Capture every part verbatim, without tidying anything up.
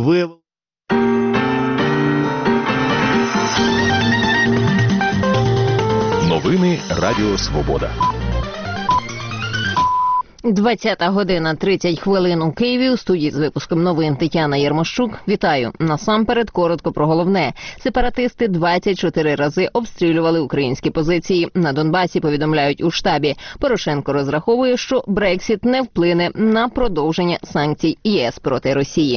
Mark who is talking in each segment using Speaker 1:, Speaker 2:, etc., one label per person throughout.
Speaker 1: виявили.
Speaker 2: Новини Радіо Свобода.
Speaker 3: двадцята година тридцять хвилин у Києві. У студії з випуском новин Тетяна Єрмощук. Вітаю. Насамперед коротко про головне. Сепаратисти двадцять чотири рази обстрілювали українські позиції. На Донбасі повідомляють у штабі. Порошенко розраховує, що Брексіт не вплине на продовження санкцій ЄС проти Росії.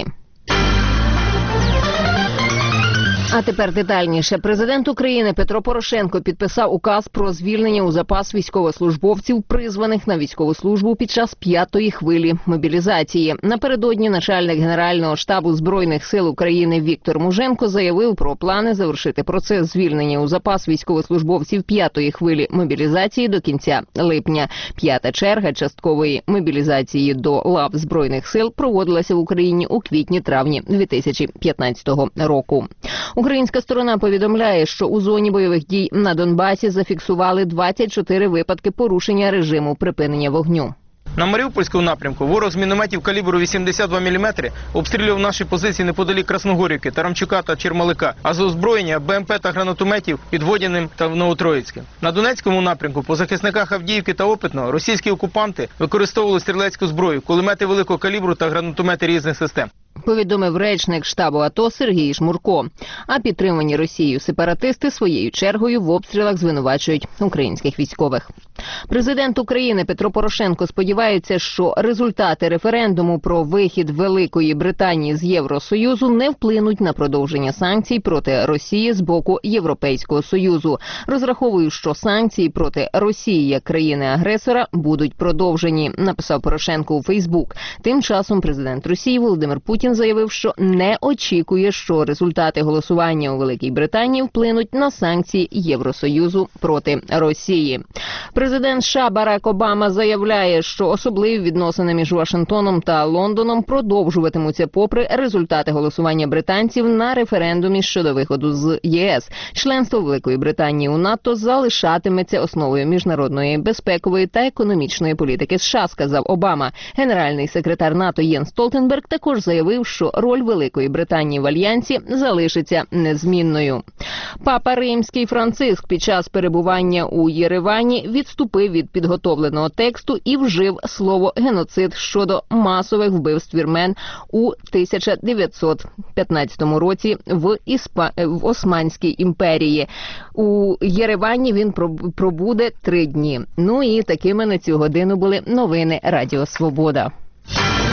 Speaker 3: А тепер детальніше. Президент України Петро Порошенко підписав указ про звільнення у запас військовослужбовців, призваних на військову службу під час п'ятої хвилі мобілізації. Напередодні начальник Генерального штабу Збройних сил України Віктор Муженко заявив про плани завершити процес звільнення у запас військовослужбовців п'ятої хвилі мобілізації до кінця липня. П'ята черга часткової мобілізації до лав Збройних сил проводилася в Україні у квітні-травні дві тисячі п'ятнадцятого року. Українська сторона повідомляє, що у зоні бойових дій на Донбасі зафіксували двадцять чотири випадки порушення режиму припинення вогню.
Speaker 4: На Маріупольському напрямку ворог з мінометів калібру вісімдесят два міліметри обстрілював наші позиції неподалік Красногорівки, Тарамчука та Чермалика, а з озброєння БМП та гранатометів під Водяним та Новотроїцьким. На Донецькому напрямку по захисниках Авдіївки та Опитного російські окупанти використовували стрілецьку зброю, кулемети великого калібру та гранатомети різних систем.
Speaker 3: Повідомив речник штабу АТО Сергій Шмурко. А підтримані Росією сепаратисти своєю чергою в обстрілах звинувачують українських військових. Президент України Петро Порошенко сподівається, що результати референдуму про вихід Великої Британії з Євросоюзу не вплинуть на продовження санкцій проти Росії з боку Європейського Союзу. Розраховую, що санкції проти Росії як країни-агресора будуть продовжені, написав Порошенко у Фейсбук. Тим часом президент Росії Володимир Путін заявив, що не очікує, що результати голосування у Великій Британії вплинуть на санкції Євросоюзу проти Росії. Президент США Барак Обама заявляє, що особливі відносини між Вашингтоном та Лондоном продовжуватимуться попри результати голосування британців на референдумі щодо виходу з ЄС. Членство Великої Британії у НАТО залишатиметься основою міжнародної безпекової та економічної політики США, сказав Обама. Генеральний секретар НАТО Єнс Столтенберг також заявив, що роль Великої Британії в альянсі залишиться незмінною. Папа Римський Франциск під час перебування у Єревані відступив від підготовленого тексту і вжив слово «геноцид» щодо масових вбивств вірмен у тисяча дев'ятсот п'ятнадцятому році в, Іспа... в Османській імперії. У Єревані він пробуде три дні. Ну і такими на цю годину були новини Радіо Свобода.